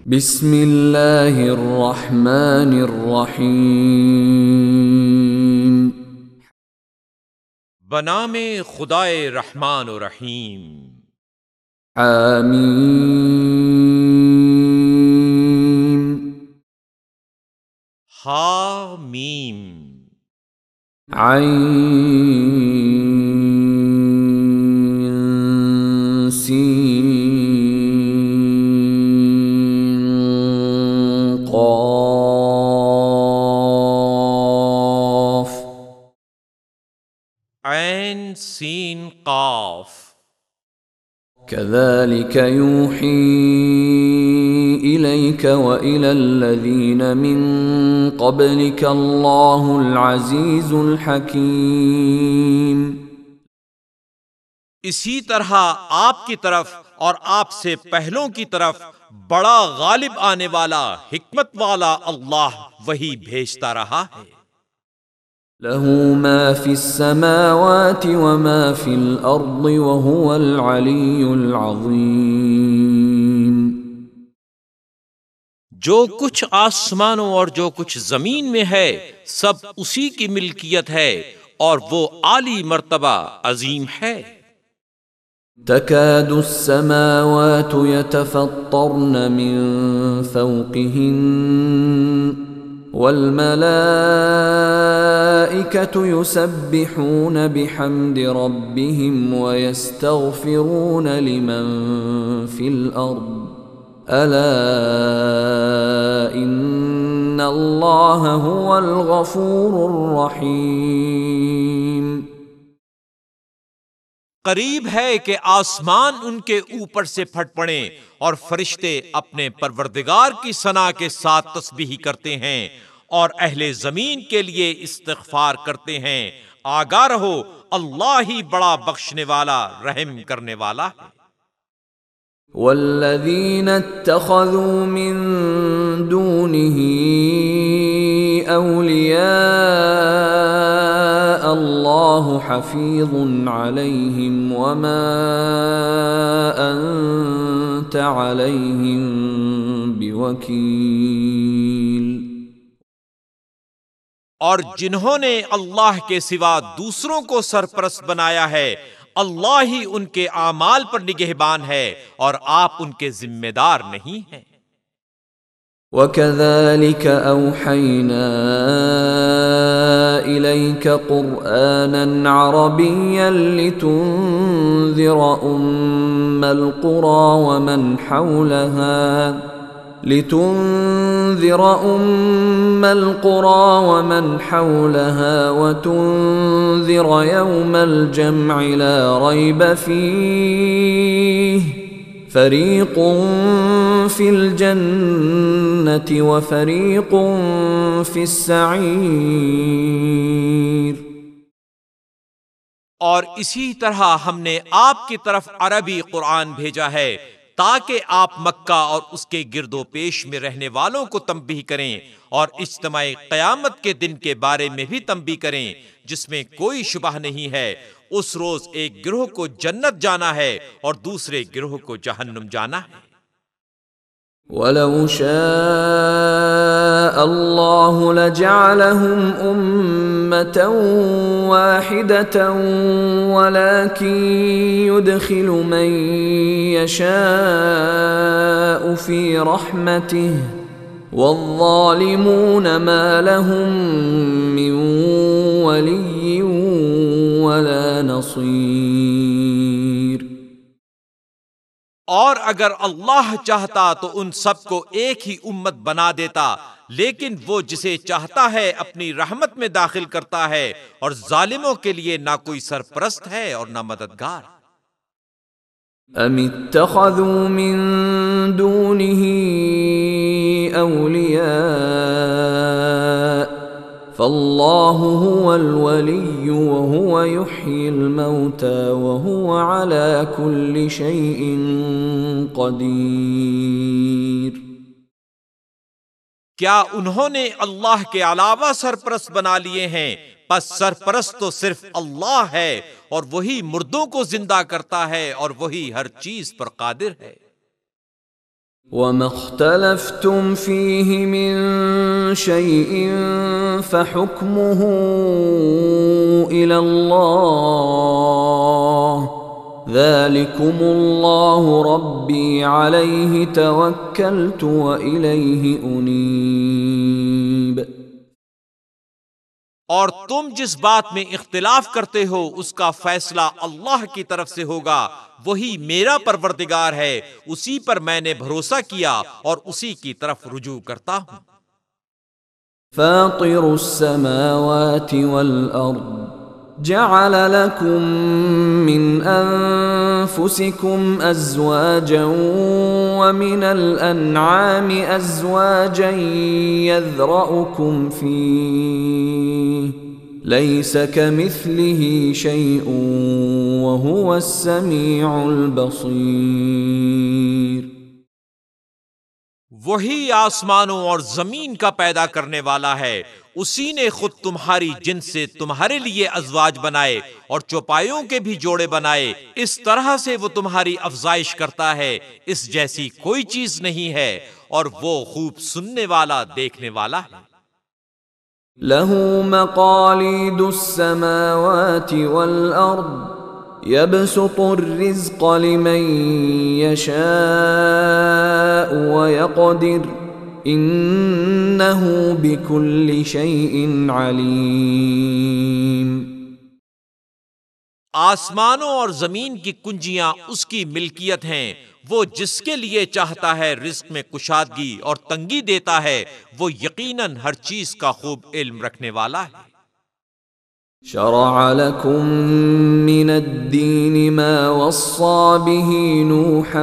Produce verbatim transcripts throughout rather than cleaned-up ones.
بسم اللہ الرحمن الرحیم بنام خدائے رحمان و رحیم۔ حامیم حامیم عین سین قاف عین سین قاف۔ كذلك يوحي إليك وإلى الذين من قبلك الله العزيز الحكيم۔ اسی طرح آپ کی طرف اور آپ سے پہلوں کی طرف بڑا غالب آنے والا حکمت والا اللہ وہی بھیجتا رہا ہے۔ له ما في السماوات وما في الأرض وهو العلي العظيم۔ جو کچھ آسمانوں اور جو کچھ زمین میں ہے سب اسی کی ملکیت ہے اور وہ عالی مرتبہ عظیم ہے۔ تكاد السماوات يتفطرن من فوقهن والملائكة يسبحون بحمد ربهم ويستغفرون لمن في الأرض ألا إن الله هو الغفور الرحيم۔ قریب ہے کہ آسمان ان کے اوپر سے پھٹ پڑیں اور فرشتے اپنے پروردگار کی ثنا کے ساتھ تسبیح کرتے ہیں اور اہل زمین کے لیے استغفار کرتے ہیں۔ آگاہ رہو اللہ ہی بڑا بخشنے والا رحم کرنے والا ہے۔ والذین اتخذوا من دونه اولیاء اللہ حفیظ علیہم وما انت علیہم بوکیل۔ اور جنہوں نے اللہ کے سوا دوسروں کو سرپرست بنایا ہے اللہ ہی ان کے اعمال پر نگہبان ہے اور آپ ان کے ذمہ دار نہیں ہیں۔ وَكَذَلِكَ أَوْحَيْنَا إِلَيْكَ قُرْآنًا عَرَبِيًّا لِتُنذِرَ أُمَّ الْقُرَى وَمَنْ حَوْلَهَا لِتُنذِرَ أُمَّ الْقُرَى وَمَنْ حَوْلَهَا وَتُنذِرَ يَوْمَ الْجَمْعِ لَا رَيْبَ فِيهِ فَرِيقٌ فِي الْجَنَّةِ وَفَرِيقٌ فِي السَّعِيرِ۔ اور اسی طرح ہم نے آپ کی طرف عربی قرآن بھیجا ہے تاکہ آپ مکہ اور اس کے گرد و پیش میں رہنے والوں کو تنبیہ کریں اور اجتماع قیامت کے دن کے بارے میں بھی تنبیہ کریں جس میں کوئی شبہ نہیں ہے۔ اس روز ایک گروہ کو جنت جانا ہے اور دوسرے گروہ کو جہنم جانا ہے۔ وَلَوْ شَاءَ اللَّهُ لَجَعَلَهُمْ أُمَّةً وَاحِدَةً وَلَكِنْ يُدْخِلُ مَنْ يَشَاءُ فِي رَحْمَتِهِ وَالظَّالِمُونَ مَا لَهُمْ مِنْ وَلِيٍّ وَلَا نَصِيرٍ۔ اور اگر اللہ چاہتا تو ان سب کو ایک ہی امت بنا دیتا، لیکن وہ جسے چاہتا ہے اپنی رحمت میں داخل کرتا ہے اور ظالموں کے لیے نہ کوئی سرپرست ہے اور نہ مددگار۔ ام اتخذوا من دونه اولیاء فاللہ هو الولی وهو يحيي الموتى وهو على كل شيء قدیر۔ کیا انہوں نے اللہ کے علاوہ سرپرست بنا لیے ہیں؟ پس سرپرست تو صرف اللہ ہے اور وہی مردوں کو زندہ کرتا ہے اور وہی ہر چیز پر قادر ہے۔ وَمَا اخْتَلَفْتُمْ فِيهِ مِنْ شَيْءٍ فَحُكْمُهُ إِلَى اللَّهِ ذَلِكُمُ اللَّهُ رَبِّي عَلَيْهِ تَوَكَّلْتُ وَإِلَيْهِ أُنِيبُ۔ اور تم جس بات میں اختلاف کرتے ہو اس کا فیصلہ اللہ کی طرف سے ہوگا، وہی میرا پروردگار ہے، اسی پر میں نے بھروسہ کیا اور اسی کی طرف رجوع کرتا ہوں۔ فاطر السماوات والأرض جعل لكم من أنفسكم أزواجا ومن الأنعام أزواجا يذرأكم فيه ليس كمثله شيء وهو السميع البصير۔ وہی آسمانوں اور زمین کا پیدا کرنے والا ہے، اسی نے خود تمہاری جن سے تمہارے لیے ازواج بنائے اور چوپایوں کے بھی جوڑے بنائے، اس طرح سے وہ تمہاری افزائش کرتا ہے، اس جیسی کوئی چیز نہیں ہے، اور وہ خوب سننے والا دیکھنے والا ہے۔ لَهُ مَقَالِيدُ السَّمَاوَاتِ وَالْأَرْضِ يَبْسُطُ الرِّزْقَ لِمَن يَشَاءُ وَيَقْدِرُ إِنَّهُ بِكُلِّ شَيْءٍ عَلِيمٌ۔ آسمانوں اور زمین کی کنجیاں اس کی ملکیت ہیں، وہ جس کے لیے چاہتا ہے رزق میں کشادگی اور تنگی دیتا ہے، وہ یقیناً ہر چیز کا خوب علم رکھنے والا ہے۔ شرع لكم من الدين ما وصى به نوحا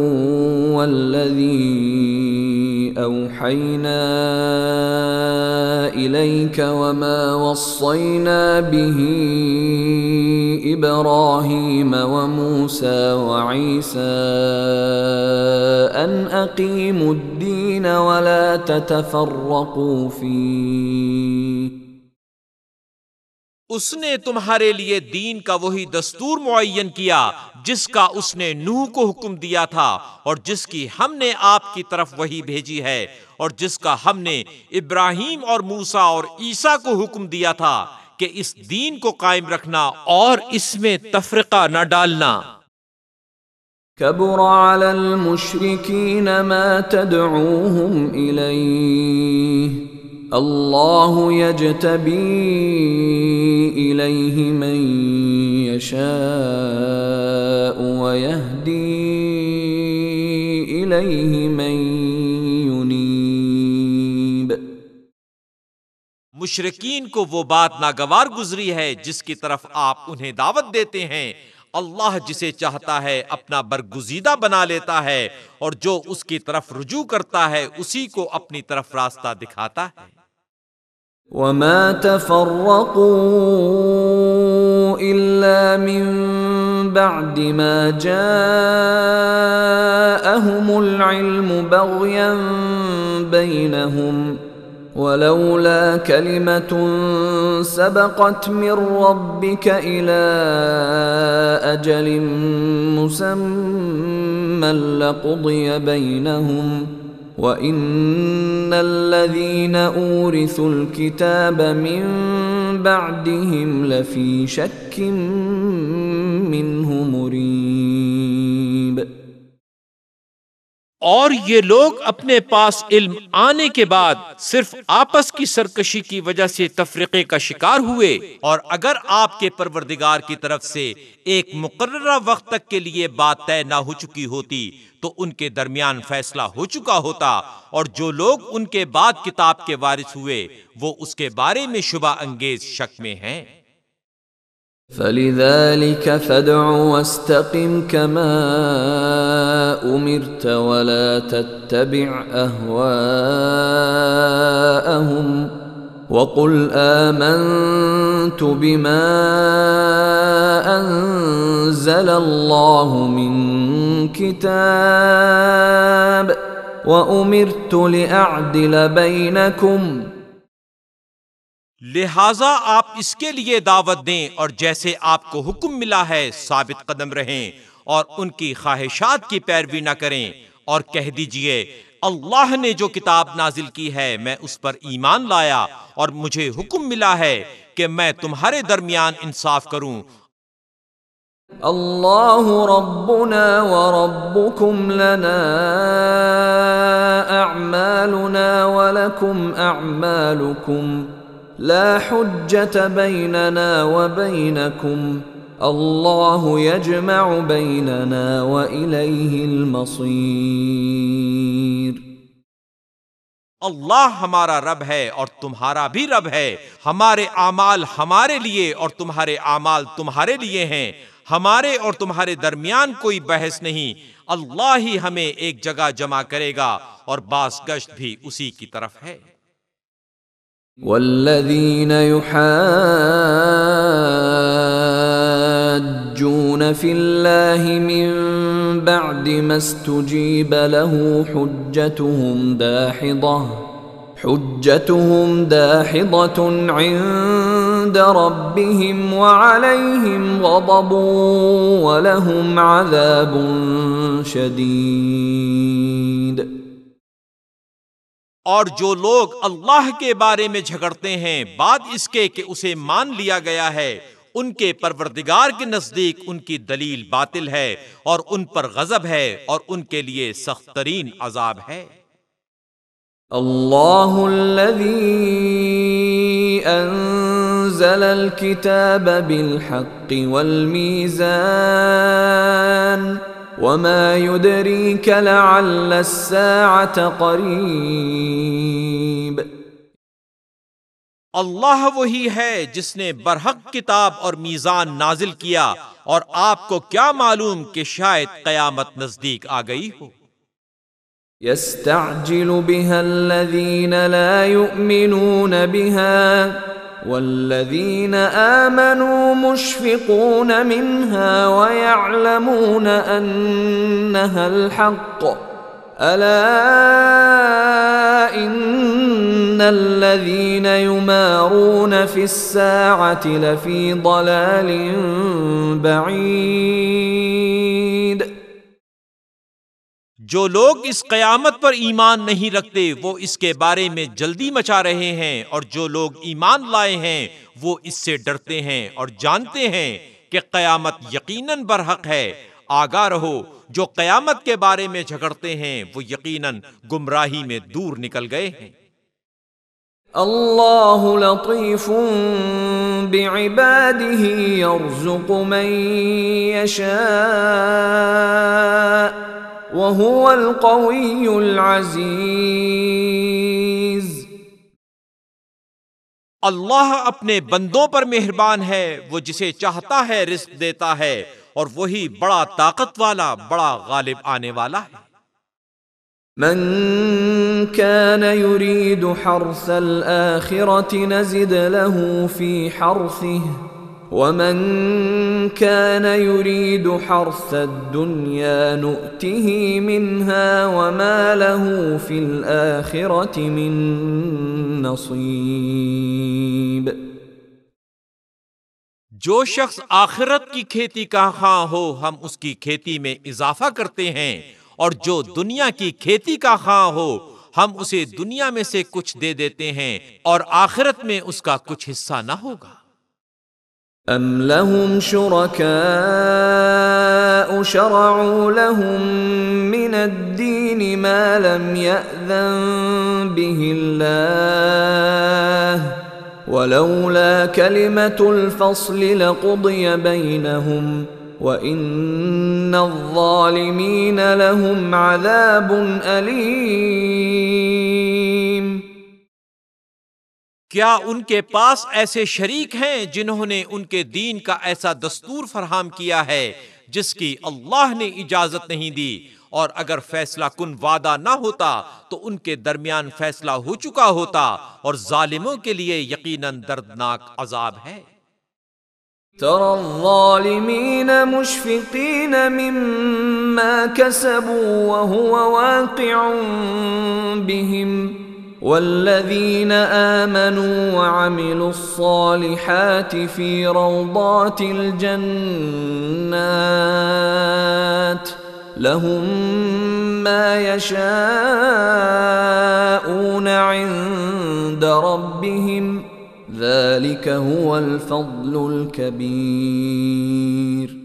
والذي أوحينا إليك وما وصينا به إبراهيم وموسى وعيسى أن أقيموا الدين ولا تتفرقوا فيه۔ اس نے تمہارے لیے دین کا وہی دستور معین کیا جس کا اس نے نوح کو حکم دیا تھا، اور جس کی ہم نے آپ کی طرف وہی بھیجی ہے، اور جس کا ہم نے ابراہیم اور موسیٰ اور عیسیٰ کو حکم دیا تھا کہ اس دین کو قائم رکھنا اور اس میں تفرقہ نہ ڈالنا۔ كبر على المشركين ما تدعوهم إليه اللہ یجتبی الیہ من یشاء ویہدی الیہ من ینیب۔ مشرکین کو وہ بات ناگوار گزری ہے جس کی طرف آپ انہیں دعوت دیتے ہیں، اللہ جسے چاہتا ہے اپنا برگزیدہ بنا لیتا ہے، اور جو اس کی طرف رجوع کرتا ہے اسی کو اپنی طرف راستہ دکھاتا ہے۔ وَمَا تَفَرَّقُوا إِلَّا مِن بَعْدِ مَا جَاءَهُمُ الْعِلْمُ بَغْيًا بَيْنَهُمْ وَلَوْلَا كَلِمَةٌ سَبَقَتْ مِن رَّبِّكَ إِلَى أَجَلٍ مُّسَمًّى لَّقُضِيَ بَيْنَهُمْ وَإِنَّ الَّذِينَ أُورِثُوا الْكِتَابَ مِن بَعْدِهِمْ لَفِي شَكٍّ مِّنْهُ مُرِيبٍ۔ اور یہ لوگ اپنے پاس علم آنے کے بعد صرف آپس کی سرکشی کی وجہ سے تفرقے کا شکار ہوئے، اور اگر آپ کے پروردگار کی طرف سے ایک مقررہ وقت تک کے لیے بات طے نہ ہو چکی ہوتی تو ان کے درمیان فیصلہ ہو چکا ہوتا، اور جو لوگ ان کے بعد کتاب کے وارث ہوئے وہ اس کے بارے میں شبہ انگیز شک میں ہیں۔ فَلِذَلِكَ فَادْعُ وَاسْتَقِمْ كَمَا أُمِرْتَ وَلَا تَتَّبِعْ أَهْوَاءَهُمْ وَقُلْ آمَنْتُ بِمَا أَنزَلَ اللَّهُ مِنْ كِتَابٍ وَأُمِرْتُ لِأَعْدِلَ بَيْنَكُمْ۔ لہٰذا آپ اس کے لیے دعوت دیں اور جیسے آپ کو حکم ملا ہے ثابت قدم رہیں اور ان کی خواہشات کی پیروی نہ کریں۔ اور کہہ دیجئے اللہ نے جو کتاب نازل کی ہے میں اس پر ایمان لایا اور مجھے حکم ملا ہے کہ میں تمہارے درمیان انصاف کروں۔ اللہ ربنا وربکم لنا اعمالنا ولکم اعمالکم لا حجة بیننا وبینکم اللہ یجمع بیننا وإلیہ المصیر۔ اللہ ہمارا رب ہے اور تمہارا بھی رب ہے، ہمارے اعمال ہمارے لیے اور تمہارے اعمال تمہارے لیے ہیں، ہمارے اور تمہارے درمیان کوئی بحث نہیں، اللہ ہی ہمیں ایک جگہ جمع کرے گا اور باز گشت بھی اسی کی طرف ہے۔ والذین یحاجون فی اللہ من بعد ما استجیب له حجتهم داحضة حجتهم داحضة عند ربهم وعليهم غضب ولهم عذاب شدید۔ اور جو لوگ اللہ کے بارے میں جھگڑتے ہیں بعد اس کے کہ اسے مان لیا گیا ہے، ان کے پروردگار کے نزدیک ان کی دلیل باطل ہے اور ان پر غضب ہے اور ان کے لیے سخت ترین عذاب ہے۔ اللہ الذی انزل الكتاب بالحق والمیزان وما يدريك لعل الساعة قریب۔ اللہ وہی ہے جس نے برحق کتاب اور میزان نازل کیا، اور آپ کو کیا معلوم کہ شاید قیامت نزدیک آ گئی ہو۔ يستعجل بها الذين لا يؤمنون بها والذين آمنوا مشفقون منها ويعلمون أنها الحق ألا إن الذين يمارون في الساعة لفي ضلال بعيد۔ جو لوگ اس قیامت پر ایمان نہیں رکھتے وہ اس کے بارے میں جلدی مچا رہے ہیں، اور جو لوگ ایمان لائے ہیں وہ اس سے ڈرتے ہیں اور جانتے ہیں کہ قیامت یقیناً برحق ہے۔ آگاہ رہو، جو قیامت کے بارے میں جھگڑتے ہیں وہ یقیناً گمراہی میں دور نکل گئے ہیں۔ اللہ لطیف بعباده يرزق من يشاء وَهُوَ الْقَوِيُّ الْعَزِيزُ۔ اللہ اپنے بندوں پر مہربان ہے، وہ جسے چاہتا ہے رزق دیتا ہے، اور وہی بڑا طاقت والا، بڑا غالب آنے والا ہے۔ من كان يريد حرث الآخرة نزد له في حرثه ومن كان يريد حرث الدنيا نؤته منها وما له في الآخرة من نصيب۔ جو شخص آخرت کی کھیتی کا خواہ ہو ہم اس کی کھیتی میں اضافہ کرتے ہیں، اور جو دنیا کی کھیتی کا خواہ ہو ہم اسے دنیا میں سے کچھ دے دیتے ہیں، اور آخرت میں اس کا کچھ حصہ نہ ہوگا۔ ام لهم شركاء شرعوا لهم من الدين ما لم يأذن به الله ولولا كلمة الفصل لقضي بينهم وَإِنَّ الظَّالِمِينَ لَهُمْ عَذَابٌ أَلِيمٌ۔ کیا ان کے پاس ایسے شریک ہیں جنہوں نے ان کے دین کا ایسا دستور فراہم کیا ہے جس کی اللہ نے اجازت نہیں دی، اور اگر فیصلہ کن وعدہ نہ ہوتا تو ان کے درمیان فیصلہ ہو چکا ہوتا، اور ظالموں کے لیے یقیناً دردناک عذاب ہے۔ ترى الظالمين مشفقين مما كسبوا وهو واقع بهم والذين آمنوا وعملوا الصالحات في روضات الجنات لهم ما يشاءون عند ربهم ذلك هو الفضل الكبير۔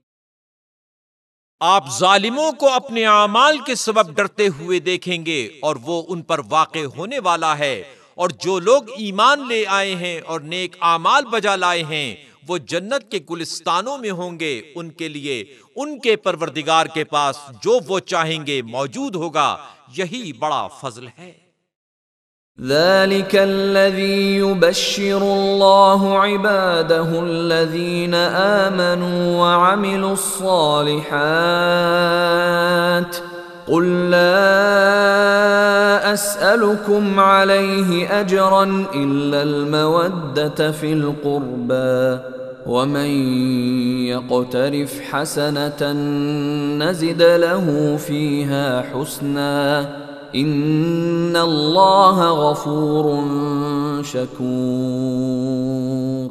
آپ ظالموں کو اپنے اعمال کے سبب ڈرتے ہوئے دیکھیں گے اور وہ ان پر واقع ہونے والا ہے، اور جو لوگ ایمان لے آئے ہیں اور نیک اعمال بجا لائے ہیں وہ جنت کے گلستانوں میں ہوں گے، ان کے لیے ان کے پروردگار کے پاس جو وہ چاہیں گے موجود ہوگا، یہی بڑا فضل ہے۔ ذلك الذي يبشر الله عباده الذين آمنوا وعملوا الصالحات قل لا أسألكم عليه أجرا إلا المودة في القربى ومن يقترف حسنة نزد له فيها حسنا ان اللہ غفور شکور۔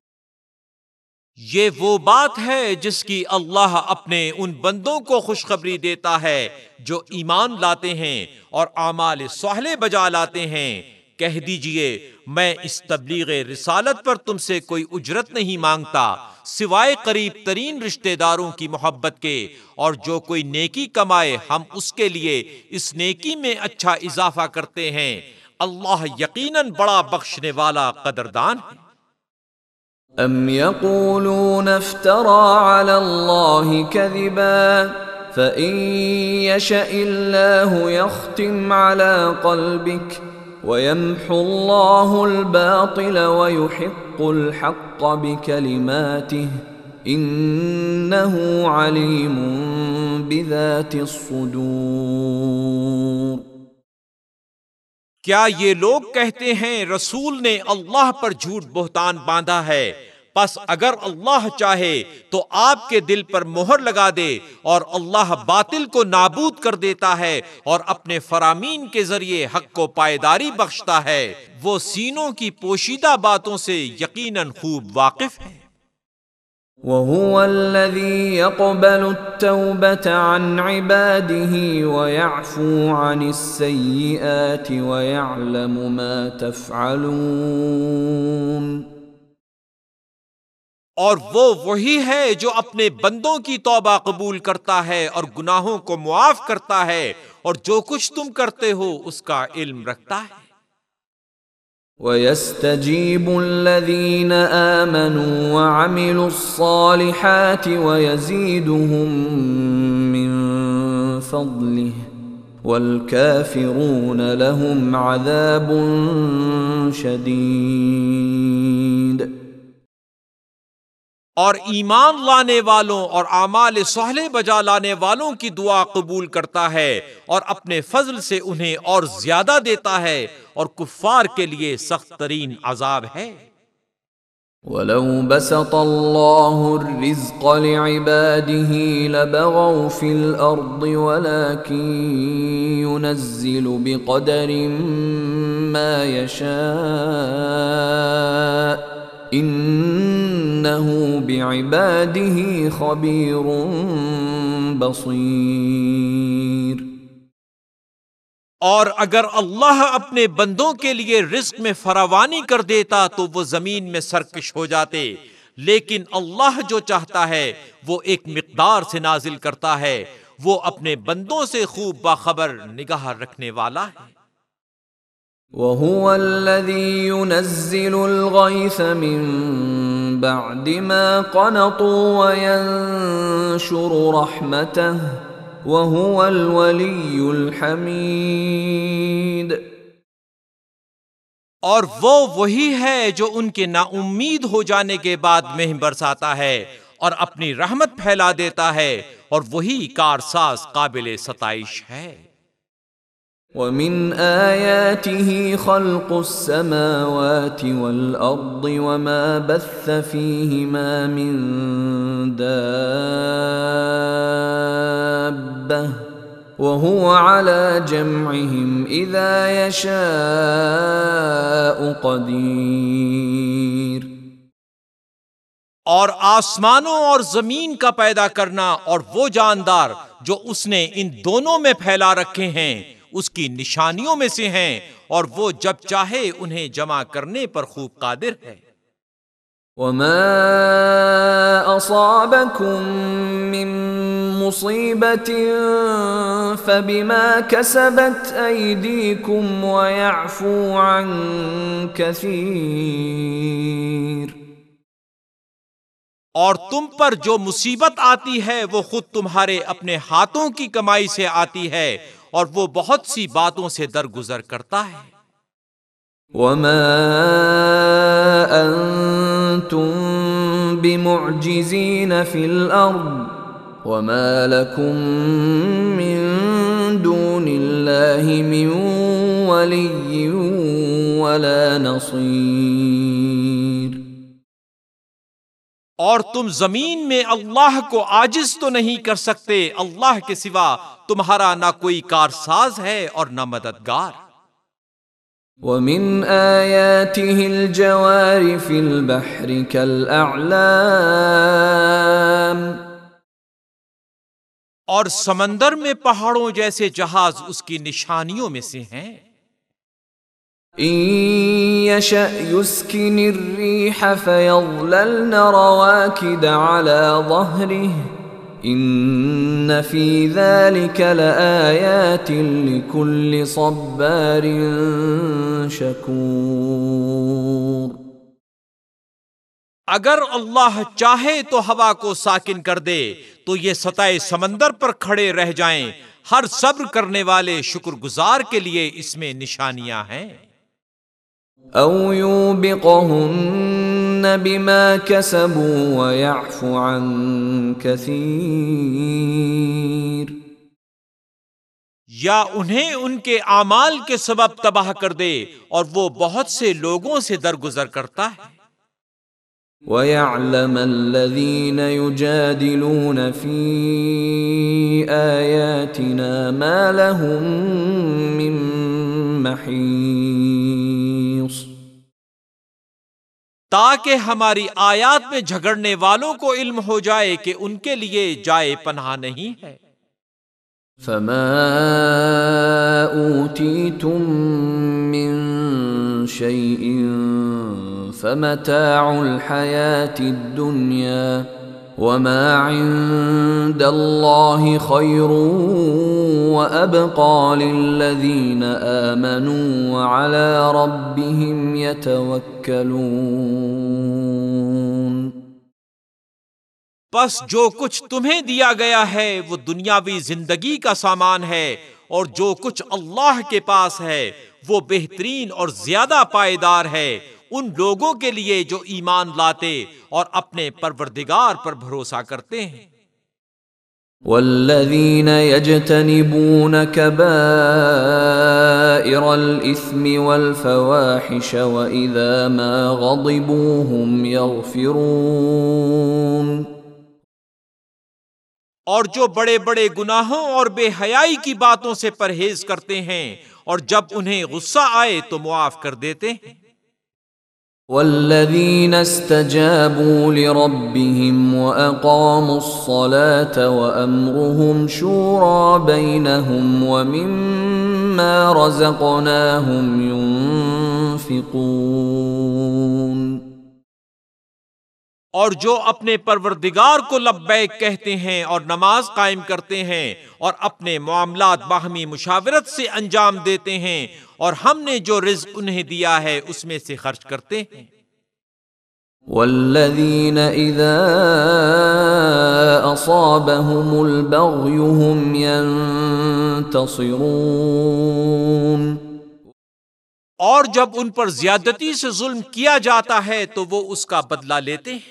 یہ وہ بات ہے جس کی اللہ اپنے ان بندوں کو خوشخبری دیتا ہے جو ایمان لاتے ہیں اور اعمال صالح بجا لاتے ہیں۔ کہہ دیجئے میں اس تبلیغ رسالت پر تم سے کوئی اجرت نہیں مانگتا سوائے قریب ترین رشتہ داروں کی محبت کے، اور جو کوئی نیکی کمائے ہم اس کے لیے اس نیکی میں اچھا اضافہ کرتے ہیں، اللہ یقیناً بڑا بخشنے والا قدردان ہے۔ ام یقولون افترى على الله كذبا فإن يشأ الله يختم على قلبك وَيَمْحُ اللَّهُ الْبَاطِلَ وَيُحِقُّ الْحَقَّ بِكَلِمَاتِهِ إِنَّهُ عَلِيمٌ بِذَاتِ الصُّدُورِ۔ کیا یہ لوگ کہتے ہیں رسول نے اللہ پر جھوٹ بہتان باندھا ہے، پس اگر اللہ چاہے تو آپ کے دل پر مہر لگا دے، اور اللہ باطل کو نابود کر دیتا ہے اور اپنے فرامین کے ذریعے حق کو پائیداری بخشتا ہے، وہ سینوں کی پوشیدہ باتوں سے یقیناً خوب واقف ہے۔ وَهُوَ الَّذِي يَقْبَلُ التَّوْبَةَ عَنْ عِبَادِهِ وَيَعْفُو عَنِ السَّيِّئَاتِ وَيَعْلَمُ مَا تَفْعَلُونَ۔ اور وہ وہی ہے جو اپنے بندوں کی توبہ قبول کرتا ہے اور گناہوں کو معاف کرتا ہے، اور جو کچھ تم کرتے ہو اس کا علم رکھتا ہے۔ وَيَسْتَجِيبُ الَّذِينَ آمَنُوا وَعَمِلُوا الصَّالِحَاتِ وَيَزِيدُهُم مِّن فَضْلِهِ وَالْكَافِرُونَ لَهُمْ عَذَابٌ شَدِيدٌ۔ اور ایمان لانے والوں اور اعمال صالح بجا لانے والوں کی دعا قبول کرتا ہے اور اپنے فضل سے انہیں اور زیادہ دیتا ہے، اور کفار کے لیے سخت ترین عذاب ہے۔ وَلَوْ بَسَطَ اللَّهُ الرِّزْقَ لِعِبَادِهِ لَبَغَوْا فِي الْأَرْضِ وَلَكِن يُنَزِّلُ بِقَدَرٍ مَّا يَشَاءُ انہ بعبادہ خبیر بصیر۔ اور اگر اللہ اپنے بندوں کے لیے رزق میں فراوانی کر دیتا تو وہ زمین میں سرکش ہو جاتے، لیکن اللہ جو چاہتا ہے وہ ایک مقدار سے نازل کرتا ہے، وہ اپنے بندوں سے خوب باخبر نگاہ رکھنے والا ہے۔ وَهُوَ الَّذِي يُنَزِّلُ الْغَيْثَ مِن بَعْدِ مَا قَنَطُوا وَيَنشُرُ رَحْمَتَهُ وَهُوَ الْوَلِيُّ الْحَمِيدُ۔ اور وہ وہی ہے جو ان کے نا امید ہو جانے کے بعد مہ برساتا ہے اور اپنی رحمت پھیلا دیتا ہے، اور وہی کارساز قابل ستائش ہے۔ وَمِنْ آيَاتِهِ خَلْقُ السَّمَاوَاتِ وَالْأَرْضِ وَمَا بَثَّ فِيهِمَا مِن دَابَّةٍ وَهُوَ عَلَى جَمْعِهِمْ إِذَا يَشَاءُ قَدِيرٌ۔ اور آسمانوں اور زمین کا پیدا کرنا اور وہ جاندار جو اس نے ان دونوں میں پھیلا رکھے ہیں اس کی نشانیوں میں سے ہیں، اور وہ جب چاہے انہیں جمع کرنے پر خوب قادر ہے۔ وما أصابكم من مصيبة فبما كسبت أيديكم ويعفو عن كثير۔ اور تم پر جو مصیبت آتی ہے وہ خود تمہارے اپنے ہاتھوں کی کمائی سے آتی ہے، اور وہ بہت سی باتوں سے درگزر کرتا ہے۔ وما أنتم بمعجزين في الأرض وما لكم من دون الله من ولي ولا نصير۔ اور تم زمین میں اللہ کو عاجز تو نہیں کر سکتے، اللہ کے سوا تمہارا نہ کوئی کارساز ہے اور نہ مددگار۔ وَمِنْ آيَاتِهِ الْجَوَارِ فِي الْبَحْرِ كَالْأَعْلَامِ، اور سمندر میں پہاڑوں جیسے جہاز اس کی نشانیوں میں سے ہیں۔ إِن يَشَأْ يُسْكِنِ الرِّيحَ فَيَظْلَلْنَ رَوَاكِدَ عَلَى ظَهْرِهِ إِنَّ فِي ذَلِكَ لَآيَاتٍ لِكُلِّ صَبَّارٍ شَكُورٍ۔ اگر اللہ چاہے تو ہوا کو ساکن کر دے تو یہ سطح سمندر پر کھڑے رہ جائیں، ہر صبر کرنے والے شکر گزار کے لیے اس میں نشانیاں ہیں۔ أَوْ يُوبِقَهُنَّ بِمَا كَسَبُوا وَيَعْفُ عَن كَثِيرٍ، یا انہیں ان کے اعمال کے سبب تباہ کر دے اور وہ بہت سے لوگوں سے درگزر کرتا ہے۔ وَيَعْلَمَ الَّذِينَ يُجَادِلُونَ فِي آيَاتِنَا مَا لَهُم مِّن مَّحِيصٍ، تاکہ ہماری آیات میں جھگڑنے والوں کو علم ہو جائے کہ ان کے لیے جائے پناہ نہیں ہے۔ فَمَا أُوتِيتُم مِّن شَيْءٍ فَمَتَاعُ الْحَيَاةِ الدُّنْيَا وَمَا عِندَ اللَّهِ خَيْرٌ وَأَبْقَىٰ لِلَّذِينَ آمَنُوا وَعَلَىٰ رَبِّهِمْ يَتَوَكَّلُونَ۔ پس جو کچھ تمہیں دیا گیا ہے وہ دنیاوی زندگی کا سامان ہے، اور جو کچھ اللہ کے پاس ہے وہ بہترین اور زیادہ پائیدار ہے ان لوگوں کے لیے جو ایمان لاتے اور اپنے پروردگار پر بھروسہ کرتے ہیں۔ والذین یجتنبون کبائر الإثم والفواحش وإذا ما غضبوا هم یغفرون، اور جو بڑے بڑے گناہوں اور بے حیائی کی باتوں سے پرہیز کرتے ہیں اور جب انہیں غصہ آئے تو معاف کر دیتے ہیں۔ والذین استجابوا لربهم وأقاموا الصلاة وأمرهم شورى بينهم ومما رزقناهم ينفقون، اور جو اپنے پروردگار کو لبیک کہتے ہیں اور نماز قائم کرتے ہیں اور اپنے معاملات باہمی مشاورت سے انجام دیتے ہیں، اور ہم نے جو رزق انہیں دیا ہے اس میں سے خرچ کرتے ہیں۔ والذین اذا اصابهم البغی هم ينتصرون، اور جب ان پر زیادتی سے ظلم کیا جاتا ہے تو وہ اس کا بدلہ لیتے ہیں۔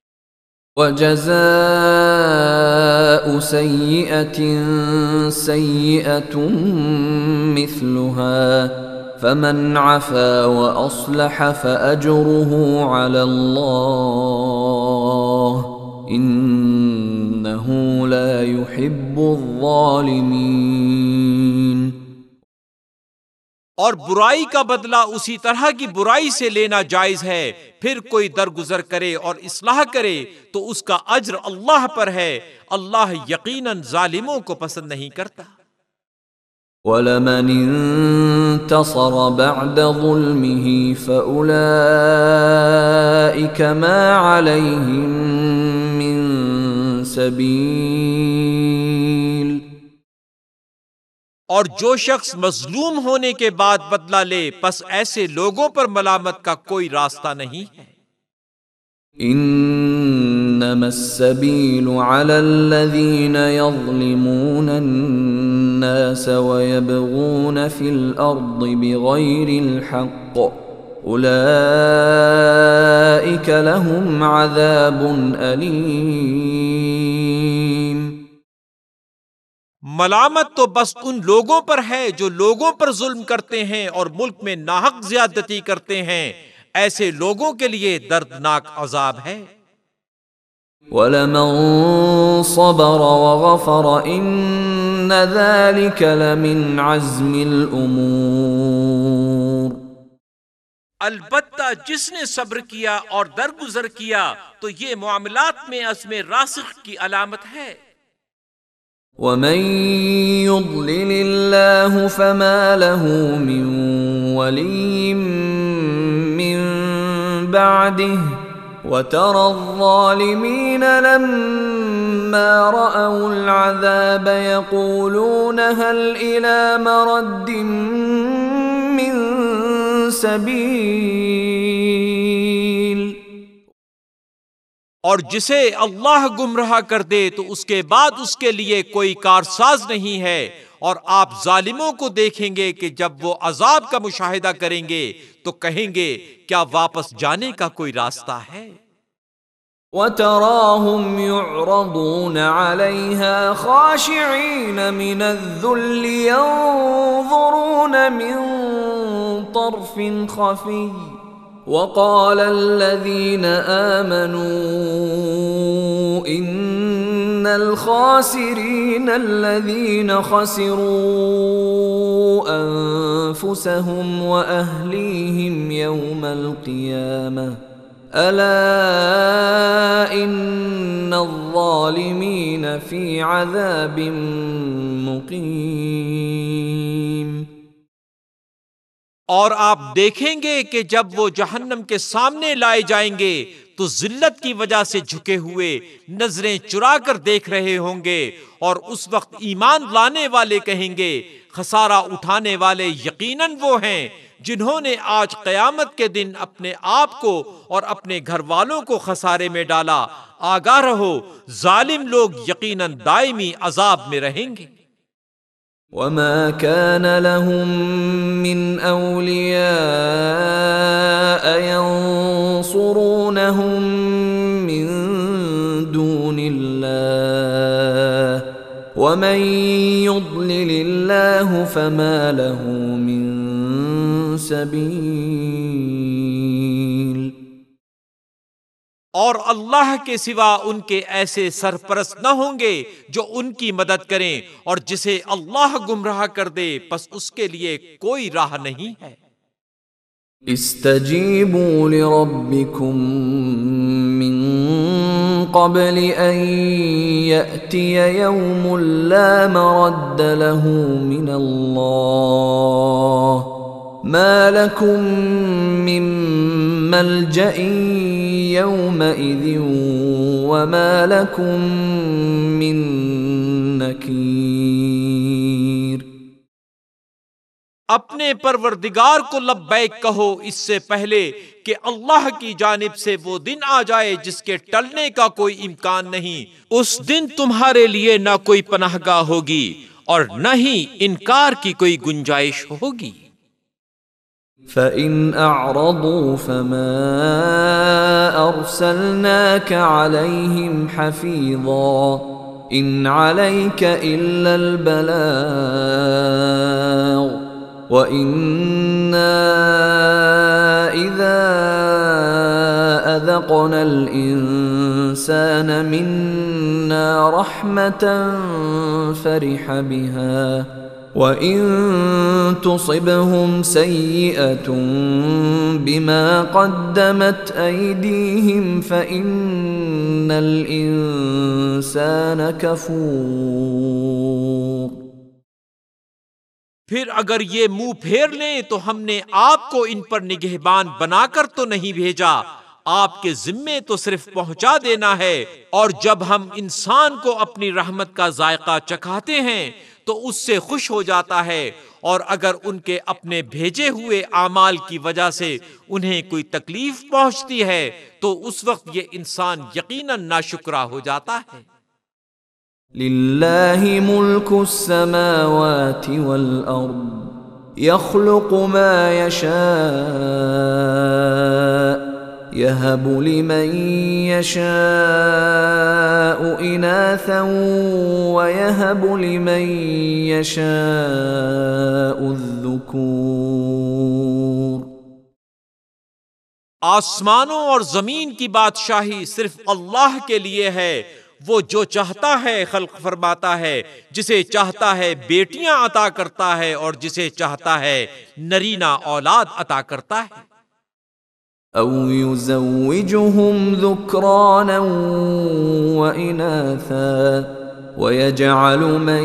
وَجَزَاءُ سَيِّئَةٍ سَيِّئَةٌ مِثْلُهَا فَمَنْ عَفَا وَأَصْلَحَ فَأَجْرُهُ عَلَى اللَّهِ إِنَّهُ لَا يُحِبُّ الظَّالِمِينَ۔ اور برائی کا بدلہ اسی طرح کی برائی سے لینا جائز ہے. پھر کوئی درگزر کرے اور اصلاح کرے تو اس کا اجر اللہ پر ہے. اللہ یقیناً ظالموں کو پسند نہیں کرتا. وَلَمَنِ انتصر بعد ظلمه فأولئك ما عليهم من سبيل. اور جو شخص مظلوم ہونے کے بعد بدلہ لے پس ایسے لوگوں پر ملامت کا کوئی راستہ نہیں ہے. انما السبيل على الذين يظلمون الناس ويبغون في الارض بغير الحق اولئك لهم عذاب اليم. ملامت تو بس ان لوگوں پر ہے جو لوگوں پر ظلم کرتے ہیں اور ملک میں ناحق زیادتی کرتے ہیں. ایسے لوگوں کے لیے دردناک عذاب ہے. وَلَمَن صَبَرَ وَغَفَرَ إِنَّ ذَلِكَ لَمِنْ عَزْمِ الْأُمُورِ. البتہ جس نے صبر کیا اور درگزر کیا تو یہ معاملات میں عزم راسخ کی علامت ہے. وَمَن يُضْلِلِ اللَّهُ فَمَا لَهُ مِن وَلِيٍّ مِّن بَعْدِهِ وَتَرَى الظَّالِمِينَ لَمَّا رَأَوُا الْعَذَابَ يَقُولُونَ هَلْ إِلَى مَرَدٍّ مِّن سَبِيلٍ. اور جسے اللہ گمراہ کر دے تو اس کے بعد اس کے لیے کوئی کارساز نہیں ہے. اور آپ ظالموں کو دیکھیں گے کہ جب وہ عذاب کا مشاہدہ کریں گے تو کہیں گے کیا واپس جانے کا کوئی راستہ ہے. وَتَرَاهُمْ يُعْرَضُونَ عَلَيْهَا خَاشِعِينَ مِنَ الذُّلِّ يَنظُرُونَ مِن طَرْفٍ خَفِيٍّ. وَقَالَ الَّذِينَ آمَنُوا إِنَّ الْخَاسِرِينَ الَّذِينَ خَسِرُوا أَنفُسَهُمْ وَأَهْلِيهِمْ يَوْمَ الْقِيَامَةِ أَلَا إِنَّ الظَّالِمِينَ فِي عَذَابٍ مُقِيمٍ. اور آپ دیکھیں گے کہ جب وہ جہنم کے سامنے لائے جائیں گے تو ذلت کی وجہ سے جھکے ہوئے نظریں چرا کر دیکھ رہے ہوں گے. اور اس وقت ایمان لانے والے کہیں گے خسارہ اٹھانے والے یقیناً وہ ہیں جنہوں نے آج قیامت کے دن اپنے آپ کو اور اپنے گھر والوں کو خسارے میں ڈالا. آگاہ رہو ظالم لوگ یقیناً دائمی عذاب میں رہیں گے. وَمَا كَانَ لَهُم مِّنْ أَوْلِيَاءَ يَنصُرُونَهُم مِّن دُونِ اللَّهِ وَمَن يُضْلِلِ اللَّهُ فَمَا لَهُ مِن سَبِيلٍ. اور اللہ کے سوا ان کے ایسے سرپرست نہ ہوں گے جو ان کی مدد کریں. اور جسے اللہ گمراہ کر دے پس اس کے لیے کوئی راہ نہیں ہے. استجیبوا لربکم من قبل ان یأتی یوم لا مرد له من اللہ ما لکم من ملجأ یومئذ وما لکم من نکیر. اپنے پروردگار کو لبیک کہو اس سے پہلے کہ اللہ کی جانب سے وہ دن آ جائے جس کے ٹلنے کا کوئی امکان نہیں. اس دن تمہارے لیے نہ کوئی پناہ گاہ ہوگی اور نہ ہی انکار کی کوئی گنجائش ہوگی. فَإِنْ أَعْرَضُوا فَمَا أَرْسَلْنَاكَ عَلَيْهِمْ حَفِيظًا إِنْ عَلَيْكَ إِلَّا الْبَلَاغُ وَإِنَّا إِذَا أَذَقْنَا الْإِنسَانَ مِنَّا رَحْمَةً فَرِحَ بِهَا وَإِن تُصِبْهُمْ سَيِّئَةٌ بِمَا قَدَّمَتْ أَيْدِيهِمْ فَإِنَّ الْإِنسَانَ كَفُورٌ۔ پھر اگر یہ منہ پھیر لیں تو ہم نے آپ کو ان پر نگہبان بنا کر تو نہیں بھیجا، آپ کے ذمے تو صرف پہنچا دینا ہے، اور جب ہم انسان کو اپنی رحمت کا ذائقہ چکھاتے ہیں تو اس سے خوش ہو جاتا ہے، اور اگر ان کے اپنے بھیجے ہوئے اعمال کی وجہ سے انہیں کوئی تکلیف پہنچتی ہے تو اس وقت یہ انسان یقیناً ناشکرا ہو جاتا ہے۔ لِلَّهِ مُلْكُ السَّمَاوَاتِ وَالْأَرْضِ يَخْلُقُ مَا يَشَاءُ يَهَبُ لِمَن يَشَاءُ إِنَاثًا وَيَهَبُ لِمَن يَشَاءُ الذُّكُورَ۔ آسمانوں اور زمین کی بادشاہی صرف اللہ کے لیے ہے، وہ جو چاہتا ہے خلق فرماتا ہے، جسے چاہتا ہے بیٹیاں عطا کرتا ہے اور جسے چاہتا ہے نرینہ اولاد عطا کرتا ہے۔ أَوْ يُزَوِّجُهُمْ ذُكْرَانًا وَإِنَاثًا وَيَجْعَلُ مَن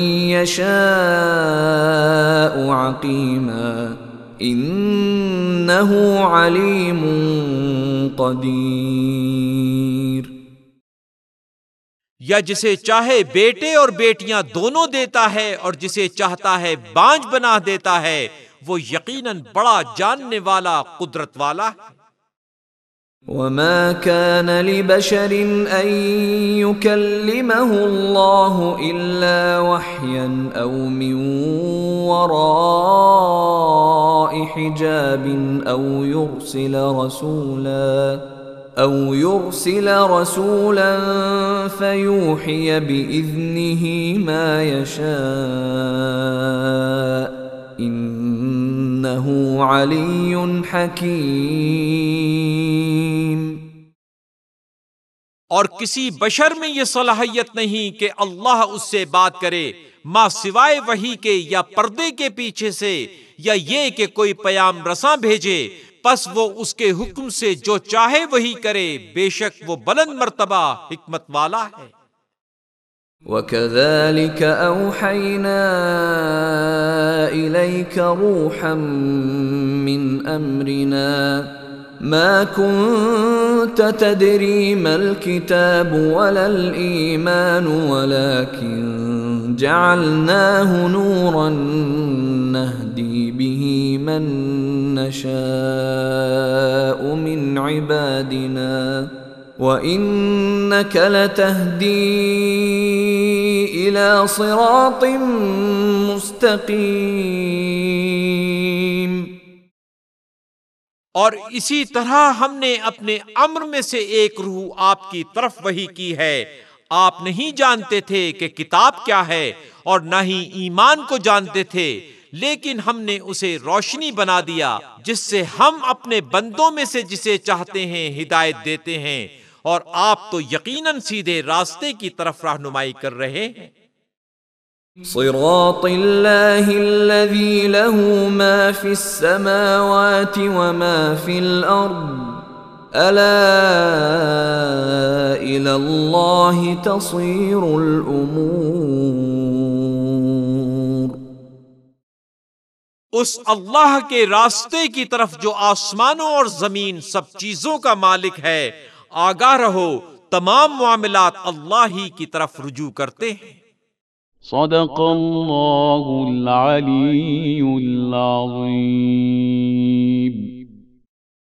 يَشَاءُ عَقِيمًا إِنَّهُ عَلِيمٌ قَدِيرٌ۔ یا جسے چاہے بیٹے اور بیٹیاں دونوں دیتا ہے، اور جسے چاہتا ہے بانج بنا دیتا ہے، وہ یقیناً بڑا جاننے والا، قدرت والا ہے۔ وَمَا كَانَ لِبَشَرٍ أَن يُكَلِّمَهُ اللَّهُ إِلَّا وَحْيًا أَوْ مِن وَرَاءِ حِجَابٍ أَوْ يُرْسِلَ رَسُولًا أَوْ يُرْسِلَ رَسُولًا فَيُوحِيَ بِإِذْنِهِ مَا يَشَاءُ إِنَّهُ عَلِيٌّ حَكِيمٌ۔ اور کسی بشر میں یہ صلاحیت نہیں کہ اللہ اس سے بات کرے ماں سوائے وحی کے یا پردے کے پیچھے سے، یا یہ کہ کوئی پیام رساں بھیجے، پس وہ اس کے حکم سے جو چاہے وہی کرے، بے شک وہ بلند مرتبہ حکمت والا ہے۔ وَكَذَلِكَ أَوْحَيْنَا إِلَيْكَ رُوحًا مِّنْ أَمْرِنَا مَا كُنْتَ تَدْرِي مَا الْكِتَابُ وَلَا الْإِيمَانُ وَلَكِنْ جَعَلْنَاهُ نُورًا نَهْدِي بِهِ مَن نَّشَاءُ مِنْ عِبَادِنَا وَإِنَّكَ لَتَهْدِي إِلَى صِرَاطٍ مُسْتَقِيمٍ۔ اور اسی طرح ہم نے اپنے امر میں سے ایک روح آپ کی طرف وحی کی ہے۔ آپ نہیں جانتے تھے کہ کتاب کیا ہے اور نہ ہی ایمان کو جانتے تھے، لیکن ہم نے اسے روشنی بنا دیا جس سے ہم اپنے بندوں میں سے جسے چاہتے ہیں ہدایت دیتے ہیں، اور آپ تو یقیناً سیدھے راستے کی طرف رہنمائی کر رہے ہیں۔ صراط اللہ الذی له ما فی السماوات وما فی الارض الا الی اللہ تصیر الامور۔ اس اللہ کے راستے کی طرف جو آسمانوں اور زمین سب چیزوں کا مالک ہے، آگاہ رہو، تمام معاملات اللہ ہی کی طرف رجوع کرتے ہیں۔ صدق اللہ العلی العظیم۔